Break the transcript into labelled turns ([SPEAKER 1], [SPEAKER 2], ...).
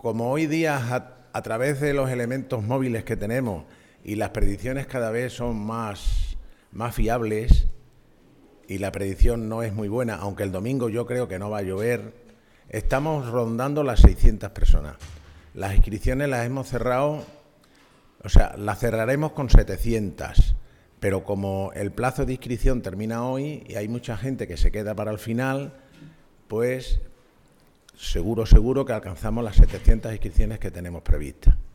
[SPEAKER 1] como hoy día a través de los elementos móviles que tenemos y las predicciones cada vez son más fiables y la predicción no es muy buena, aunque el domingo yo creo que no va a llover, estamos rondando las 600 personas. Las inscripciones las hemos cerrado, o sea, las cerraremos con 700, pero como el plazo de inscripción termina hoy y hay mucha gente que se queda para el final, pues seguro que alcanzamos las 700 inscripciones que tenemos previstas.